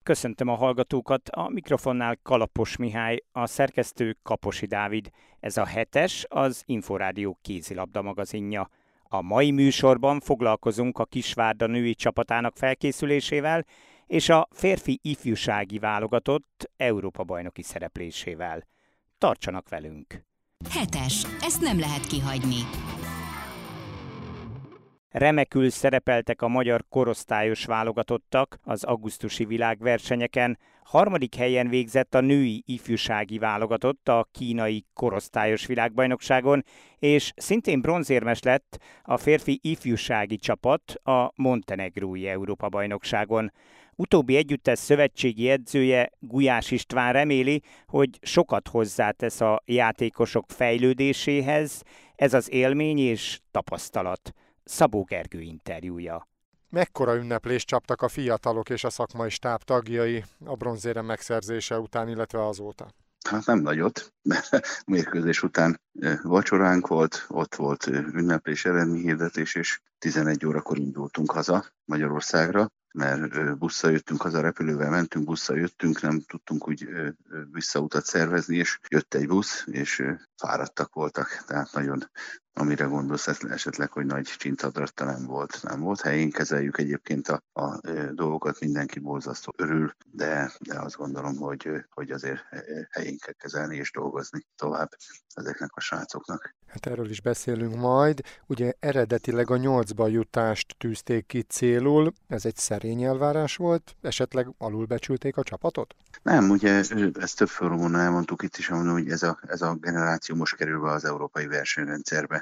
Köszöntöm a hallgatókat, a mikrofonnál Kalapos Mihály, a szerkesztő Kaposi Dávid. Ez a hetes, az Inforádió kézilabda magazinja. A mai műsorban foglalkozunk a Kisvárda női csapatának felkészülésével és a férfi ifjúsági válogatott Európa-bajnoki szereplésével. Tartsanak velünk! Hetes, ezt nem lehet kihagyni. Remekül szerepeltek a magyar korosztályos válogatottak az augusztusi világversenyeken. Harmadik helyen végzett a női ifjúsági válogatott a kínai korosztályos világbajnokságon, és szintén bronzérmes lett a férfi ifjúsági csapat a montenegrói Európa-bajnokságon. Utóbbi együttes szövetségi edzője, Gulyás István reméli, hogy sokat hozzátesz a játékosok fejlődéséhez ez az élmény és tapasztalat. Szabó Gergő interjúja. Mekkora ünneplést csaptak a fiatalok és a szakmai stáb tagjai a bronzérem megszerzése után, illetve azóta? Hát nem nagyot, mert mérkőzés után vacsoránk volt, ott volt ünneplés, eredményhirdetés, és 11 órakor indultunk haza Magyarországra, mert busszal jöttünk haza, repülővel mentünk, busszal jöttünk, nem tudtunk úgy visszautat szervezni, és jött egy busz, és fáradtak voltak, tehát nagyon, amire gondolsz esetleg, hogy nagy csintadratta nem volt. Helyén kezeljük egyébként a dolgokat, mindenki borzasztó örül, de azt gondolom, hogy azért helyén kell kezelni és dolgozni tovább ezeknek a srácoknak. Hát erről is beszélünk majd. Ugye eredetileg a 8-ba jutást tűzték ki célul, ez egy szerény elvárás volt, esetleg alulbecsülték a csapatot? Nem, ugye ezt több fórumon elmondtuk itt is, hogy ez a generáció most kerül be az európai versenyrendszerbe.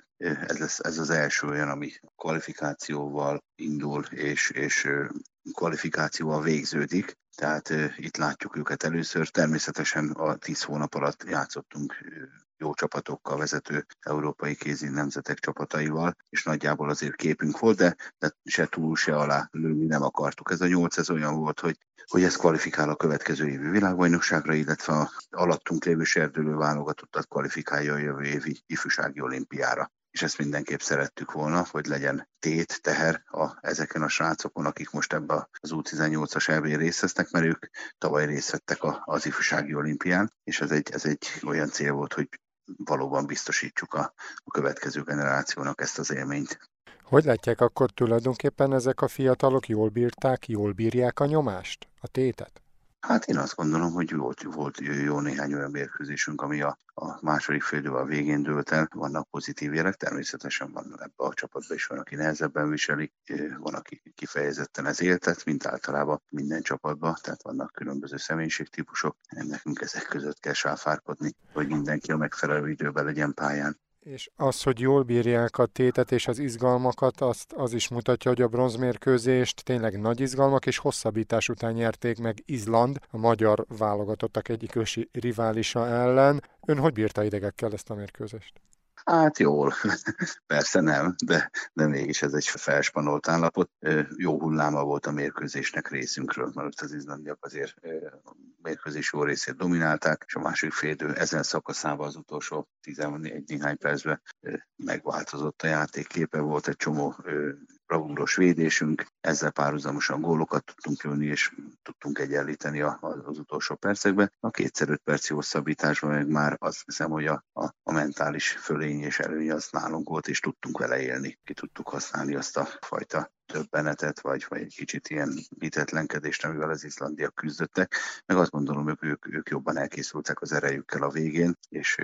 Ez az első olyan, ami kvalifikációval indul, és kvalifikációval végződik. Tehát itt látjuk őket először. Természetesen a 10 hónap alatt játszottunk jó csapatokkal, vezető európai kézi nemzetek csapataival, és nagyjából azért képünk volt, de se túl, se alá lőni nem akartuk. Ez a 8, ez olyan volt, hogy ez kvalifikál a következő évi világbajnokságra, illetve a alattunk lévő serdülő válogatottat kvalifikálja a jövő évi ifjúsági olimpiára. És ezt mindenképp szerettük volna, hogy legyen teher ezeken a srácokon, akik most ebbe az U18-as EB-n részt vesznek, mert ők tavaly részt vettek az ifjúsági olimpián, és ez egy olyan cél volt, hogy valóban biztosítsuk a következő generációnak ezt az élményt. Hogy látják akkor tulajdonképpen ezek a fiatalok jól bírják a nyomást, a tétet? Hát én azt gondolom, hogy volt jó néhány olyan mérkőzésünk, ami a második félidővel a végén dőlt el. Vannak pozitív jelek, természetesen van ebben a csapatban is van, aki nehezebben viseli, van, aki kifejezetten ez éltet, mint általában minden csapatban, tehát vannak különböző személyiségtípusok. Nekünk ezek között kell sáfárkodni, hogy mindenki a megfelelő időben legyen pályán. És az, hogy jól bírják a tétet és az izgalmakat, az is mutatja, hogy a bronzmérkőzést tényleg nagy izgalmak és hosszabbítás után nyerték meg Izland, a magyar válogatottak egyik ősi riválisa ellen. Ön hogy bírta idegekkel ezt a mérkőzést? Hát jól, persze nem, de mégis ez egy felspanolt állapot. Jó hulláma volt a mérkőzésnek részünkről, mert az izlandiak azért a mérkőzés jó részét dominálták, és a második félidő ezen szakaszában az utolsó 11 néhány percben megváltozott a játékképe, volt egy csomó bravúros védésünk, ezzel párhuzamosan gólokat tudtunk lőni, és tudtunk egyenlíteni az utolsó percekben. A 2x5 perci hosszabbításban meg már azt hiszem, hogy a mentális fölény és előny az nálunk volt, és tudtunk vele élni. Ki tudtuk használni azt a fajta többenetet, vagy egy kicsit ilyen hitetlenkedést, amivel az izlandiak küzdöttek. Meg azt gondolom, ők jobban elkészültek az erejükkel a végén, és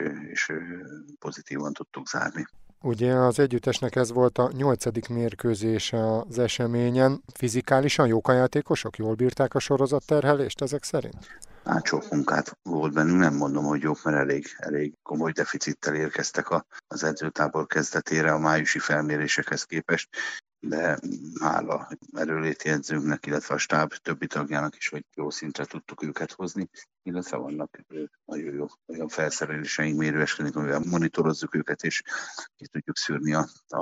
pozitívan tudtuk zárni. Ugye az együttesnek ez volt a 8. mérkőzés az eseményen. Fizikálisan jók a játékosok? Jól bírták a sorozatterhelést ezek szerint? Hát sok munkát volt bennünk, nem mondom, hogy jók, mert elég komoly deficittel érkeztek az edzőtábor kezdetére a májusi felmérésekhez képest, de hála erőléti edzőnknek, illetve a stáb többi tagjának is, hogy jó szintre tudtuk őket hozni, illetve vannak nagyon jó olyan felszereléseink, mérőeskedünk, amivel monitorozzuk őket, és ki tudjuk szűrni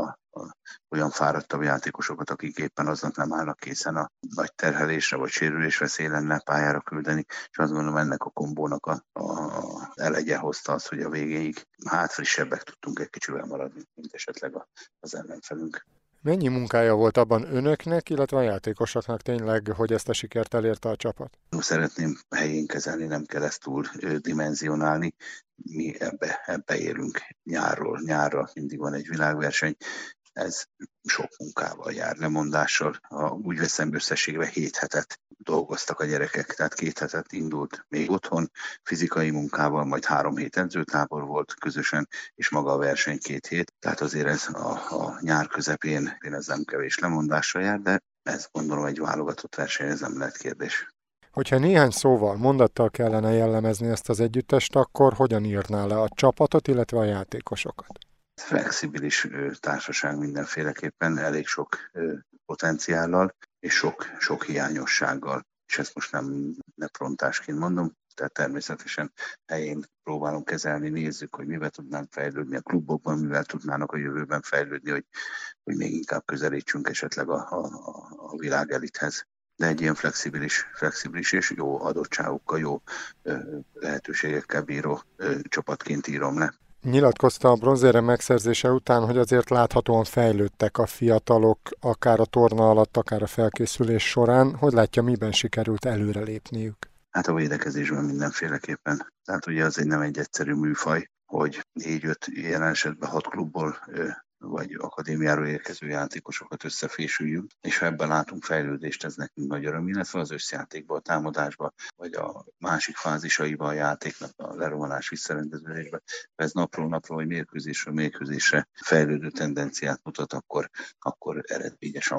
olyan fáradtabb játékosokat, akik éppen aznap nem állnak készen a nagy terhelésre vagy sérülés veszély lenne pályára küldeni, és azt gondolom ennek a kombónak a elegye hozta azt, hogy a végéig frissebbek tudtunk egy kicsivel maradni, mint esetleg az ellenfelünk. Mennyi munkája volt abban önöknek, illetve a játékosoknak tényleg, hogy ezt a sikert elérte a csapat? Szeretném helyén kezelni, nem kell ezt túl dimenzionálni. Mi ebbe érünk nyárról nyárra, mindig van egy világverseny. Ez sok munkával jár, lemondással. Úgy veszem, összességben 7 hetet dolgoztak a gyerekek, tehát 2 hetet indult még otthon, fizikai munkával, majd 3 hét edzőtábor volt közösen, és maga a verseny 2 hét. Tehát azért ez a nyár közepén ez nem kevés lemondással jár, de ez gondolom egy válogatott verseny, ez nem lehet kérdés. Hogyha néhány szóval, mondattal kellene jellemezni ezt az együttest, akkor hogyan írná le a csapatot, illetve a játékosokat? Flexibilis társaság mindenféleképpen, elég sok potenciállal és sok hiányossággal. És ezt most nem neprontásként mondom, tehát természetesen helyén próbálunk kezelni, nézzük, hogy mivel tudnánk fejlődni a klubokban, mivel tudnának a jövőben fejlődni, hogy még inkább közelítsünk esetleg a világ elithez. De egy ilyen flexibilis és jó adottságokkal, jó lehetőségekkel bíró csapatként írom le. Nyilatkozta a bronzérem megszerzése után, hogy azért láthatóan fejlődtek a fiatalok, akár a torna alatt, akár a felkészülés során. Hogy látja, miben sikerült előrelépniük? Hát a védekezésben mindenféleképpen. Tehát ugye az nem egy egyszerű műfaj, hogy 4-5, jelen esetben 6 klubból vagy akadémiáról érkező játékosokat összefésüljünk, és ha ebben látunk fejlődést, ez nekünk nagy öröm, illetve az összjátékban, a támadásban, vagy a másik fázisaiban a játéknak, a lerohanás visszarendezésben, ha ez napról napra, vagy mérkőzésről mérkőzésre fejlődő tendenciát mutat, akkor eredményes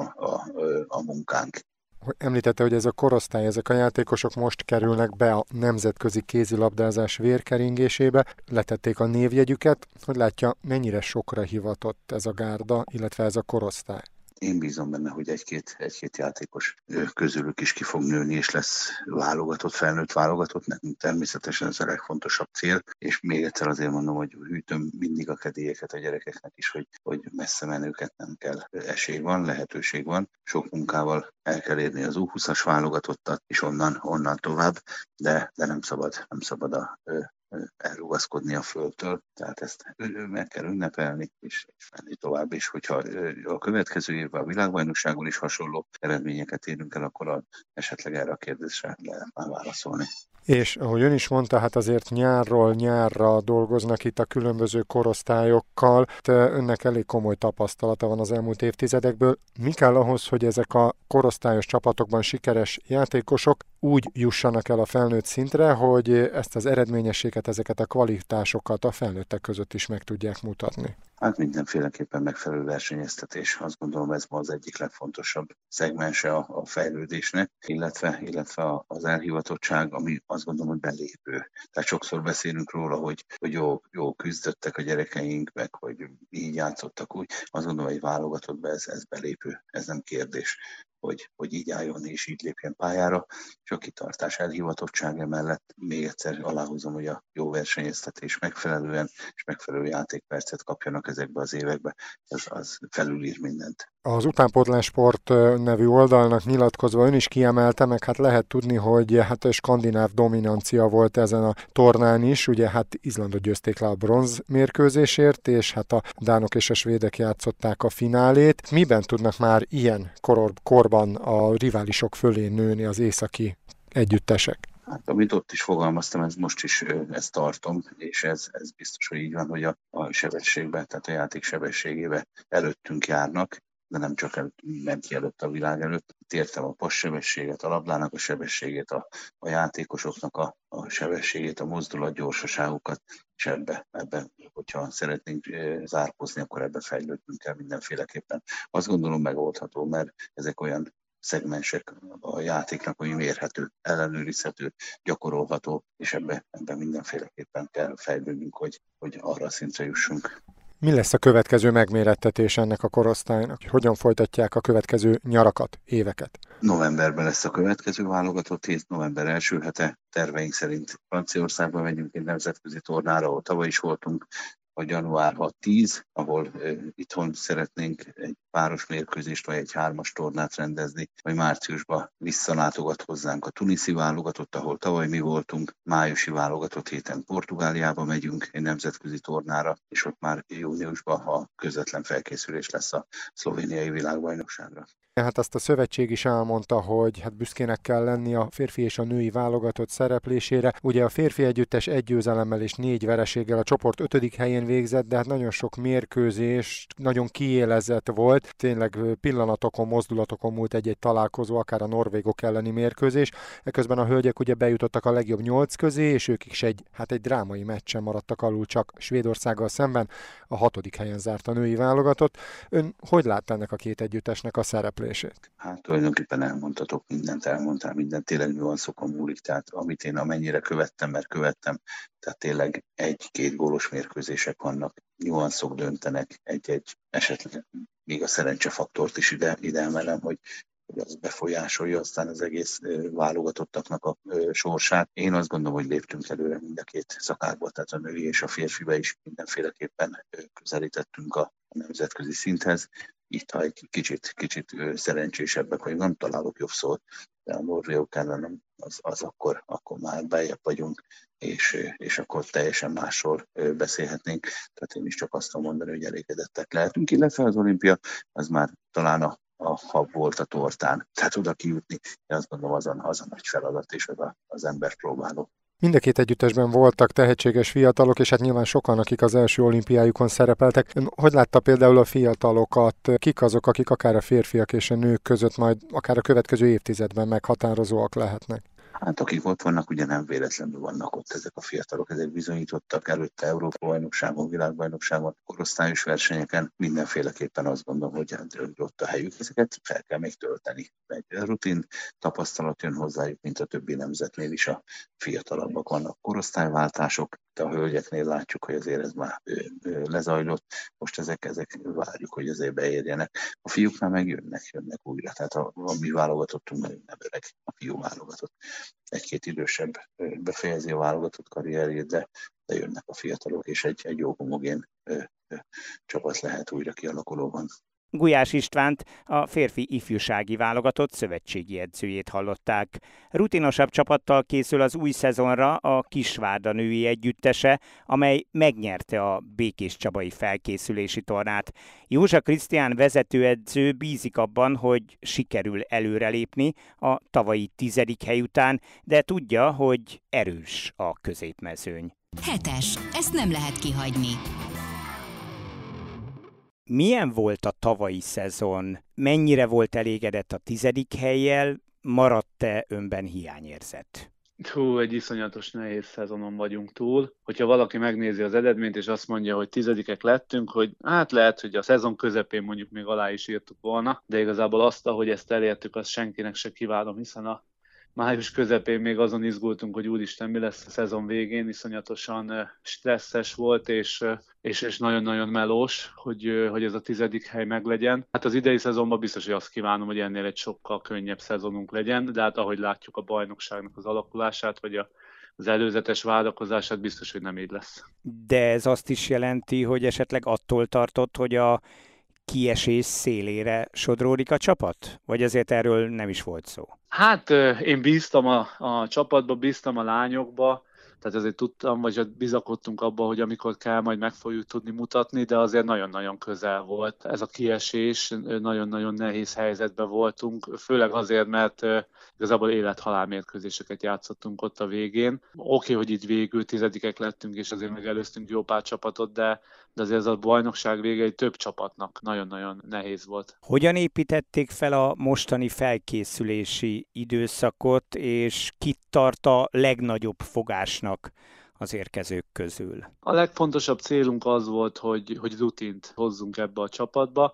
a munkánk. Említette, hogy ez a korosztály, ezek a játékosok most kerülnek be a nemzetközi kézilabdázás vérkeringésébe, letették a névjegyüket. Hogy látja, mennyire sokra hivatott ez a gárda, illetve ez a korosztály? Én bízom benne, hogy egy-két játékos közülük is ki fog nőni, és lesz felnőtt válogatott. Nekünk természetesen ez a legfontosabb cél, és még egyszer azért mondom, hogy hűtöm mindig a kedélyeket a gyerekeknek is, hogy messze menőket nem kell. Esély van, lehetőség van, sok munkával el kell érni az U20-as válogatottat, és onnan tovább, de nem szabad elrugaszkodni a földtől, tehát ezt meg kell ünnepelni, és menni tovább is. Hogyha a következő évben a világbajnokságon is hasonló eredményeket érünk el, akkor esetleg erre a kérdésre lehet már válaszolni. És ahogy ön is mondta, hát azért nyárról nyárra dolgoznak itt a különböző korosztályokkal. Önnek elég komoly tapasztalata van az elmúlt évtizedekből. Mi kell ahhoz, hogy ezek a korosztályos csapatokban sikeres játékosok úgy jussanak el a felnőtt szintre, hogy ezt az eredményességet, ezeket a kvalitásokat a felnőttek között is meg tudják mutatni? Hát mindenféleképpen megfelelő versenyeztetés. Azt gondolom, ez ma az egyik legfontosabb szegmense a fejlődésnek, illetve az elhivatottság, ami azt gondolom, hogy belépő. Tehát sokszor beszélünk róla, hogy jó küzdöttek a gyerekeink, meg hogy így játszottak úgy. Azt gondolom, hogy válogatottban ez belépő, ez nem kérdés, hogy így álljon és így lépjen pályára, és a kitartás elhivatottsága mellett még egyszer aláhúzom, hogy a jó versenyeztetés megfelelően és megfelelő játékpercet kapjanak ezekbe az évekbe, az felülír mindent. Az Utánpótlássport nevű oldalnak nyilatkozva ön is kiemelte, meg hát lehet tudni, hogy hát skandináv dominancia volt ezen a tornán is, ugye hát Izlandot győzték le a bronz mérkőzésért, és hát a dánok és a svédek játszották a finálét. Miben tudnak már ilyen korban a riválisok fölé nőni az északi együttesek? Hát, amit ott is fogalmaztam, ez most is ezt tartom, és ez biztos, hogy így van, hogy a sebességben, tehát a játék sebességében előttünk járnak, de nem csak előtt a világ előtt. Értem a passebességet, a labdának a sebességét, a játékosoknak a sebességét, a mozdulat gyorsaságukat, és ebbe, hogyha szeretnénk zárkózni, akkor ebbe fejlődnünk kell mindenféleképpen. Azt gondolom megoldható, mert ezek olyan szegmensek a játéknak, ami mérhető, ellenőrizhető, gyakorolható, és ebbe mindenféleképpen kell fejlődnünk, hogy arra a szintre jussunk. Mi lesz a következő megmérettetés ennek a korosztálynak? Hogyan folytatják a következő nyarakat, éveket? Novemberben lesz a következő válogatott hét, november első hete. Terveink szerint Franciaországban megyünk egy nemzetközi tornára, ahol tavaly is voltunk. vagy január 6-10, ahol itthon szeretnénk egy páros mérkőzést, vagy egy 3-as tornát rendezni, vagy márciusban visszalátogat hozzánk a tuniszi válogatott, ahol tavaly mi voltunk, májusi válogatott héten Portugáliába megyünk egy nemzetközi tornára, és ott már júniusban a közvetlen felkészülés lesz a szlovéniai világbajnokságra. Hát azt a szövetség is elmondta, hogy hát büszkének kell lenni a férfi és a női válogatott szereplésére. Ugye a férfi együttes 1 győzelemmel és 4 vereséggel a csoport 5. helyén végzett, de hát nagyon sok mérkőzés, nagyon kiélezett volt. Tényleg pillanatokon, mozdulatokon múlt egy-egy találkozó, akár a norvégok elleni mérkőzés. Eközben a hölgyek ugye bejutottak a legjobb 8 közé, és ők is egy drámai meccsen maradtak alul csak Svédországgal szemben. A 6. helyen zárt a női válogatott. Ön hogy lát ennek a két együttesnek a szereplését? Hát tulajdonképpen elmondhatok mindent, elmondtál mindent, tényleg nüanszokon múlik, tehát amit én amennyire követtem, tehát tényleg 1-2 gólos mérkőzések vannak, nüanszok döntenek, egy esetleg még a szerencsefaktort is ide emelem, hogy az befolyásolja aztán az egész válogatottaknak a sorsát. Én azt gondolom, hogy léptünk előre mind a két szakákba, tehát a női és a férfibe is mindenféleképpen közelítettünk a nemzetközi szinthez. Itt, ha egy kicsit szerencsésebbek vagyunk, nem találok jobb szót, de a norvégok ellen az akkor már beljebb vagyunk, és akkor teljesen másról beszélhetnénk. Tehát én is csak azt tudom mondani, hogy elégedettek lehetünk, illetve az olimpia az már talán a hab volt a tortán. Tehát oda kijutni, én azt gondolom az a nagy feladat, és az ember próbáló. Mind a két együttesben voltak tehetséges fiatalok, és hát nyilván sokan, akik az első olimpiájukon szerepeltek. Ön hogy látta például a fiatalokat? Kik azok, akik akár a férfiak és a nők között majd akár a következő évtizedben meghatározóak lehetnek? Hát akik ott vannak, ugye nem véletlenül vannak ott ezek a fiatalok, ezek bizonyítottak előtte Európa-bajnokságon, világbajnokságon, korosztályos versenyeken, mindenféleképpen azt gondolom, hogy ott a helyük, ezeket fel kell még tölteni. Egy rutin tapasztalat jön hozzájuk, mint a többi nemzetnél is a fiatalabbak vannak korosztályváltások, de a hölgyeknél látjuk, hogy azért ez már lezajlott, most ezek várjuk, hogy azért beérjenek. A fiúknál meg jönnek újra, tehát a mi válogatottunk nagyon nem öreg, a fiú válogatott. 1-2 idősebb befejezi a válogatott karrierjét, de jönnek a fiatalok, és egy jó homogén csapat lehet újra kialakulóban. Gulyás Istvánt, a férfi ifjúsági válogatott szövetségi edzőjét hallották. Rutinosabb csapattal készül az új szezonra a Kisvárda női együttese, amely megnyerte a békéscsabai felkészülési tornát. Józsa Krisztián vezetőedző bízik abban, hogy sikerül előrelépni a tavalyi 10. hely után, de tudja, hogy erős a középmezőny. 7. Ezt nem lehet kihagyni. Milyen volt a tavalyi szezon? Mennyire volt elégedett a 10. hellyel? Maradt-e önben hiányérzet? Egy iszonyatos nehéz szezonon vagyunk túl. Hogyha valaki megnézi az eredményt, és azt mondja, hogy 10-ek lettünk, hogy hát lehet, hogy a szezon közepén mondjuk még alá is írtuk volna, de igazából azt, ahogy ezt elértük, azt senkinek se kívánom, hiszen a május közepén még azon izgultunk, hogy úristen, mi lesz a szezon végén, iszonyatosan stresszes volt, és nagyon-nagyon melós, hogy ez a 10. hely meglegyen. Hát az idei szezonban biztos, hogy azt kívánom, hogy ennél egy sokkal könnyebb szezonunk legyen, de hát ahogy látjuk a bajnokságnak az alakulását, vagy az előzetes várakozását, biztos, hogy nem így lesz. De ez azt is jelenti, hogy esetleg attól tartott, hogy a kiesés szélére sodródik a csapat? Vagy azért erről nem is volt szó? Hát én bíztam a csapatba, bíztam a lányokba, tehát azért tudtam, vagy bizakodtunk abban, hogy amikor kell, majd meg fogjuk tudni mutatni, de azért nagyon-nagyon közel volt ez a kiesés, nagyon-nagyon nehéz helyzetben voltunk, főleg azért, mert igazából élet-halál mérkőzéseket játszottunk ott a végén. Oké, hogy így végül 10-ek lettünk, és azért megelőztünk jó pár csapatot, de azért ez a bajnokság vége egy több csapatnak nagyon-nagyon nehéz volt. Hogyan építették fel a mostani felkészülési időszakot, és kit tart a legnagyobb fogásnak az érkezők közül? A legfontosabb célunk az volt, hogy rutint hozzunk ebbe a csapatba,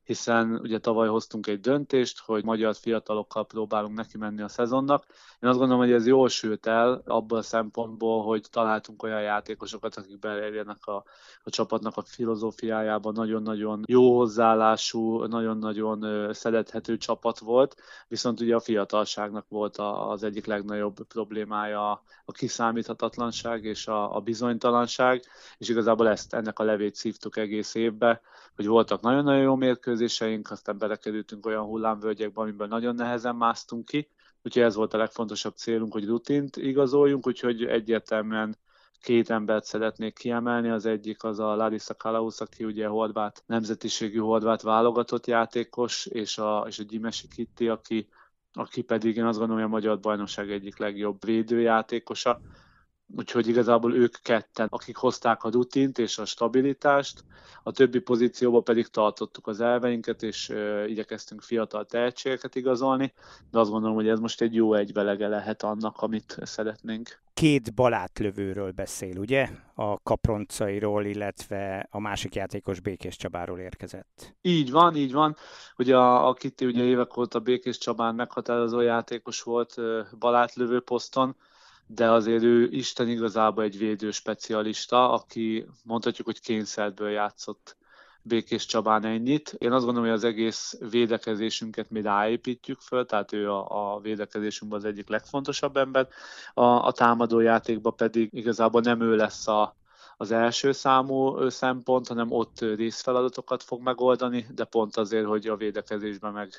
hiszen ugye tavaly hoztunk egy döntést, hogy magyar fiatalokkal próbálunk neki menni a szezonnak. Én azt gondolom, hogy ez jól sült el abból a szempontból, hogy találtunk olyan játékosokat, akik beleérjenek a csapatnak a filozófiájában, nagyon-nagyon jó hozzáállású, nagyon-nagyon szerethető csapat volt, viszont ugye a fiatalságnak volt az egyik legnagyobb problémája a kiszámíthatatlanság és a bizonytalanság, és igazából ennek a levét szívtuk egész évbe, hogy voltak nagyon-nagyon jó mérkőzéseink, aztán belekerültünk olyan hullámvölgyekbe, amiből nagyon nehezen másztunk ki, úgyhogy ez volt a legfontosabb célunk, hogy rutint igazoljunk, úgyhogy egyértelműen 2 embert szeretnék kiemelni, az egyik az a Larissa Kalausz, aki ugye horvát, nemzetiségű horvát válogatott játékos, és a Gyimesi Kitti, aki pedig én azt gondolom, hogy a magyar bajnokság egyik legjobb védőjátékosa. Úgyhogy igazából ők ketten, akik hozták a rutint és a stabilitást, a többi pozícióban pedig tartottuk az elveinket, és igyekeztünk fiatal tehetségeket igazolni, de azt gondolom, hogy ez most egy jó egyvelege lehet annak, amit szeretnénk. 2 balátlövőről beszél, ugye? A Kaproncairól, illetve a másik játékos Békés Csabáról érkezett. Így van. Ugye a Kitti ugye évek óta Békés Csabán meghatározó játékos volt balátlövő poszton, de azért ő Isten igazából egy védő specialista, aki mondhatjuk, hogy kényszerből játszott Békés Csabán ennyit. Én azt gondolom, hogy az egész védekezésünket mi ráépítjük föl, tehát ő a védekezésünkben az egyik legfontosabb ember. A támadó játékban pedig igazából nem ő lesz az első számú szempont, hanem ott részfeladatokat fog megoldani, de pont azért, hogy a védekezésben meg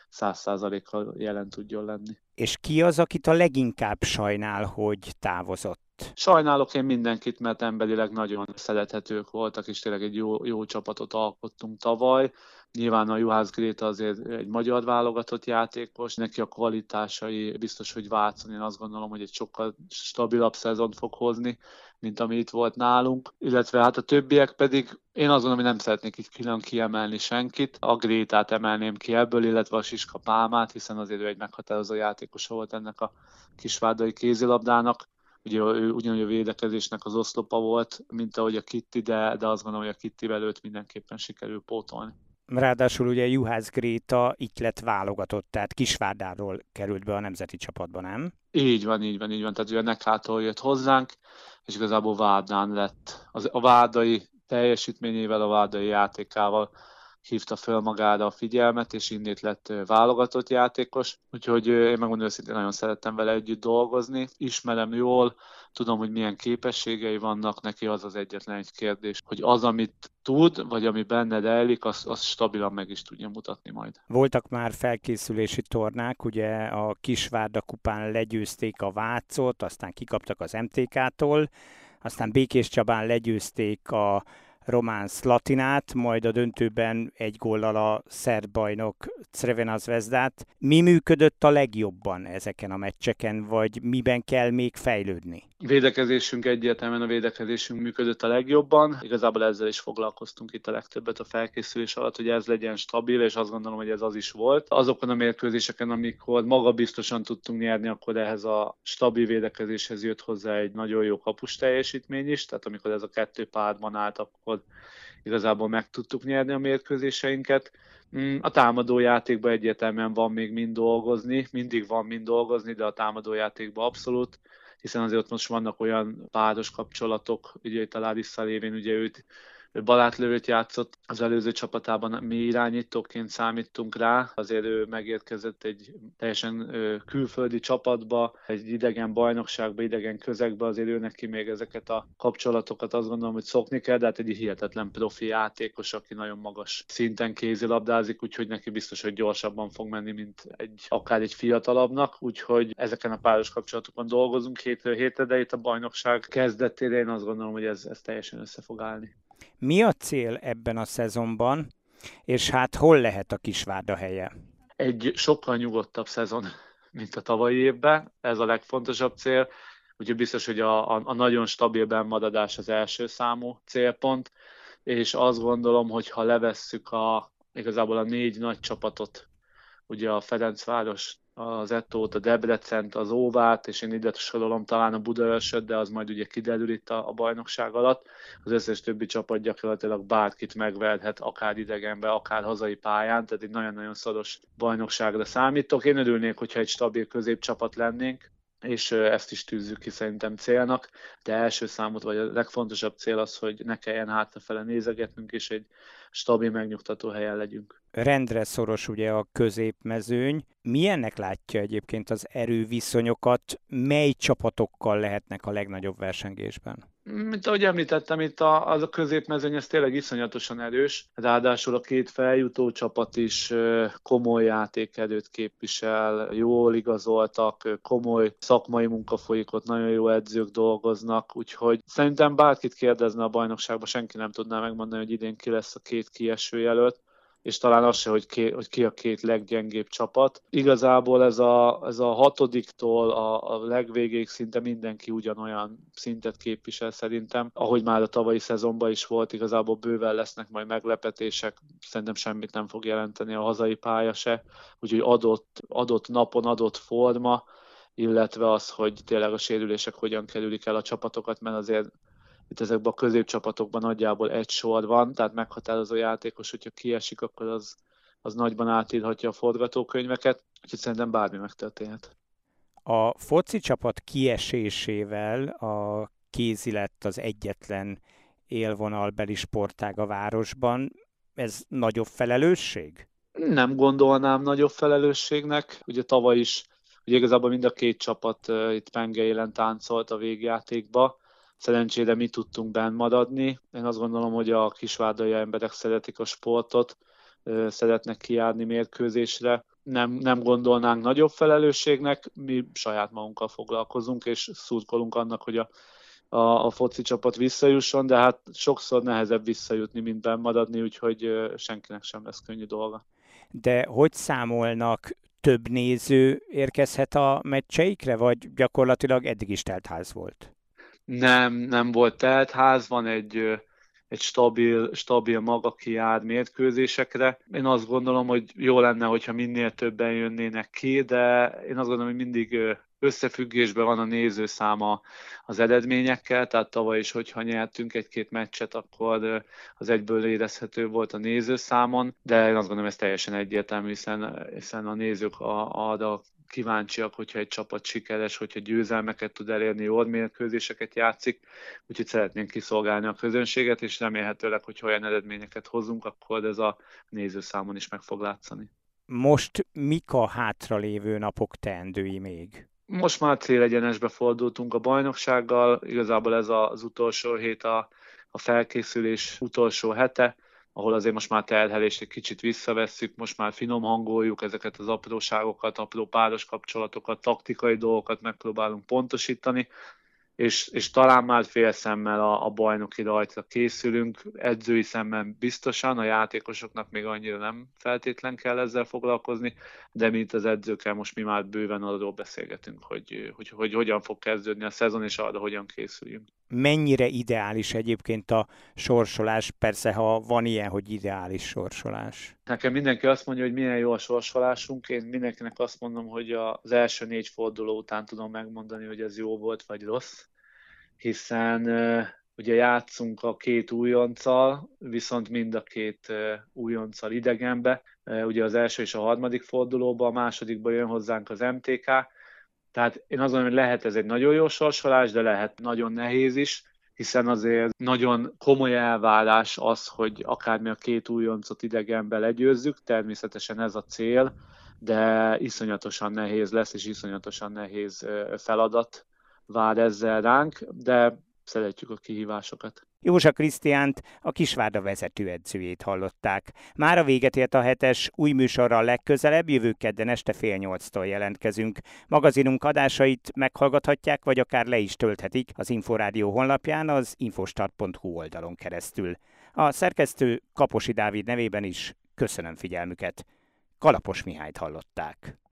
100%-kal jelen tudjon lenni. És ki az, akit a leginkább sajnál, hogy távozott? Sajnálok én mindenkit, mert emberileg nagyon szerethetők voltak, és tényleg egy jó csapatot alkottunk tavaly. Nyilván a Juhász Gréta azért egy magyar válogatott játékos, neki a kvalitásai biztos, hogy változon. Én azt gondolom, hogy egy sokkal stabilabb szezont fog hozni, mint ami itt volt nálunk. Illetve hát a többiek pedig én azt gondolom, hogy nem szeretnék itt külön kiemelni senkit. A Grétát emelném ki ebből, illetve a Siska Pálmát, hiszen azért ő egy meghatározó játékosa volt ennek a kisvárdai kézilabdának. Ugye ő ugyanúgy a védekezésnek az oszlopa volt, mint ahogy a Kitti, de azt gondolom, hogy a Kittivel őt mindenképpen sikerül pótolni. Ráadásul ugye Juhász Gréta itt lett válogatott, tehát Kisvárdáról került be a nemzeti csapatba, nem? Így van. Tehát ugye a Nekától jött hozzánk, és igazából Várdán lett. A várdai teljesítményével, a várdai játékával hívta föl magára a figyelmet, és innét lett válogatott játékos. Úgyhogy én megmondom őszintén, nagyon szerettem vele együtt dolgozni. Ismerem jól, tudom, hogy milyen képességei vannak, neki az egyetlen egy kérdés, hogy az, amit tud, vagy ami benne rejlik, az stabilan meg is tudja mutatni majd. Voltak már felkészülési tornák, ugye a Kisvárda kupán legyőzték a Vácot, aztán kikaptak az MTK-tól, aztán Békés Csabán legyőzték a Román Slatinát, majd a döntőben 1 góllal a szerb bajnok Crvena Zvezdát. Mi működött a legjobban ezeken a meccseken, vagy miben kell még fejlődni? Védekezésünk egyértelműen a védekezésünk működött a legjobban. Igazából ezzel is foglalkoztunk itt a legtöbbet a felkészülés alatt, hogy ez legyen stabil, és azt gondolom, hogy ez az is volt. Azokon a mérkőzéseken, amikor magabiztosan tudtunk nyerni, akkor ehhez a stabil védekezéshez jött hozzá egy nagyon jó kapus teljesítmény is, tehát amikor ez a 2 párban állt, akkor igazából meg tudtuk nyerni a mérkőzéseinket. A támadójátékban egyértelműen van még mind dolgozni, mindig van mind dolgozni, de a támadójátékban abszolút, hiszen azért ott most vannak olyan páros kapcsolatok, ugye itt a Larissa lévén, ugye őt balátlövőt játszott az előző csapatában, mi irányítóként számítunk rá, azért ő megérkezett egy teljesen külföldi csapatba, egy idegen bajnokságba, idegen közegbe, azért ő neki még ezeket a kapcsolatokat azt gondolom, hogy szokni kell, de hát egy hihetetlen profi játékos, aki nagyon magas szinten kézilabdázik, úgyhogy neki biztos, hogy gyorsabban fog menni, mint akár egy fiatalabbnak, úgyhogy ezeken a páros kapcsolatokon dolgozunk hétről hétre, de itt a bajnokság kezdetére én azt gondolom, hogy ez teljesen össze fog állni. Mi a cél ebben a szezonban, és hát hol lehet a Kisvárda helye? Egy sokkal nyugodtabb szezon, mint a tavalyi évben, ez a legfontosabb cél. Úgyhogy biztos, hogy a nagyon stabil bennmaradás az első számú célpont, és azt gondolom, hogy ha levesszük igazából a 4 nagy csapatot, ugye a Ferencváros, az Ettót, a Debrecent, az Óvát, és én ide sorolom talán a Budaörsöt, de az majd ugye kiderül itt a bajnokság alatt. Az összes többi csapat gyakorlatilag bárkit megverhet, akár idegenbe, akár hazai pályán, tehát egy nagyon-nagyon szoros bajnokságra számítok. Én örülnék, hogyha egy stabil középcsapat lennénk, és ezt is tűzzük ki szerintem célnak, de első számot, vagy a legfontosabb cél az, hogy ne kelljen hátrafele nézegetnünk, és egy stabil, megnyugtató helyen legyünk. Rendre szoros ugye a középmezőny. Milyennek látja egyébként az erőviszonyokat? Mely csapatokkal lehetnek a legnagyobb versengésben? Mint ahogy említettem, itt az a középmezőny, ez tényleg iszonyatosan erős, ráadásul a két feljutó csapat is komoly játékerőt képvisel, jól igazoltak, komoly szakmai munka folyik ott, nagyon jó edzők dolgoznak, úgyhogy szerintem bárkit kérdezne a bajnokságban, senki nem tudná megmondani, hogy idén ki lesz a két kieső jelölt, és talán az se, hogy ki a két leggyengébb csapat. Igazából ez a hatodiktól a legvégéig szinte mindenki ugyanolyan szintet képvisel szerintem. Ahogy már a tavalyi szezonban is volt, igazából bőven lesznek majd meglepetések, szerintem semmit nem fog jelenteni a hazai pálya se, úgyhogy adott napon adott forma, illetve az, hogy tényleg a sérülések hogyan kerülik el a csapatokat, mert azért itt ezekben a középcsapatokban nagyjából egy sor van, tehát meghatározó játékos, hogyha kiesik, akkor az nagyban átírhatja a forgatókönyveket, úgyhogy szerintem bármi megtörténhet. A foci csapat kiesésével a Kézi lett az egyetlen élvonalbeli sportág a városban. Ez nagyobb felelősség? Nem gondolnám nagyobb felelősségnek. Ugye tavaly is, ugye igazából mind a két csapat itt penge élen táncolt a végjátékba. Szerencsére mi tudtunk benn maradni. Én azt gondolom, hogy a kisvárdai emberek szeretik a sportot, szeretnek kijárni mérkőzésre. Nem gondolnánk nagyobb felelősségnek, mi saját magunkkal foglalkozunk, és szurkolunk annak, hogy a foci csapat visszajusson, de hát sokszor nehezebb visszajutni, mint benn maradni, úgyhogy senkinek sem lesz könnyű dolga. De hogy számolnak? Több néző érkezhet a meccseikre, vagy gyakorlatilag eddig is telt ház volt? Nem volt teltház, van egy stabil mag, aki jár mérkőzésekre. Én azt gondolom, hogy jó lenne, hogyha minél többen jönnének ki, de én azt gondolom, hogy mindig összefüggésben van a nézőszáma az eredményekkel, tehát tavaly is, hogyha nyertünk egy-két meccset, akkor az egyből érezhető volt a nézőszámon, de én azt gondolom, ez teljesen egyértelmű, hiszen a nézők arra kíváncsiak, hogyha egy csapat sikeres, hogyha győzelmeket tud elérni, jól mérkőzéseket játszik, úgyhogy szeretnénk kiszolgálni a közönséget, és remélhetőleg, hogy olyan eredményeket hozunk, akkor ez a nézőszámon is meg fog látszani. Most mik a hátralévő napok teendői még? Most már célegyenesbe fordultunk a bajnoksággal, igazából ez az utolsó hét a felkészülés utolsó hete, ahol azért most már terhelést egy kicsit visszavesszük, most már finom hangoljuk ezeket az apróságokat, apró páros kapcsolatokat, taktikai dolgokat megpróbálunk pontosítani, és talán már fél szemmel a bajnoki rajtra készülünk, edzői szemmel biztosan, a játékosoknak még annyira nem feltétlen kell ezzel foglalkozni, de mint az edzőkkel most mi már bőven arról beszélgetünk, hogy hogyan fog kezdődni a szezon, és arra hogyan készüljünk. Mennyire ideális egyébként a sorsolás, persze ha van ilyen, hogy ideális sorsolás? Nekem mindenki azt mondja, hogy milyen jó a sorsolásunk, én mindenkinek azt mondom, hogy az első 4 forduló után tudom megmondani, hogy ez jó volt vagy rossz, hiszen ugye játszunk a 2 újonccal, viszont mind a 2 újonccal idegenbe, ugye az első és a harmadik fordulóban, a másodikban jön hozzánk az MTK, tehát én azt gondolom, hogy lehet ez egy nagyon jó sorsolás, de lehet nagyon nehéz is, hiszen azért nagyon komoly elvárás az, hogy akármi a 2 újoncot idegenbe legyőzzük, természetesen ez a cél, de iszonyatosan nehéz lesz, és iszonyatosan nehéz feladat vár ezzel ránk, de szeretjük a kihívásokat. Józsa Krisztiánt, a Kisvárda vezetőedzőjét hallották. Mára véget ért a 7-es, új műsorral legközelebb, jövő kedden este 7:30-tól jelentkezünk. Magazinunk adásait meghallgathatják, vagy akár le is tölthetik az Inforádió honlapján, az infostart.hu oldalon keresztül. A szerkesztő Kaposi Dávid nevében is köszönöm figyelmüket. Kalapos Mihályt hallották.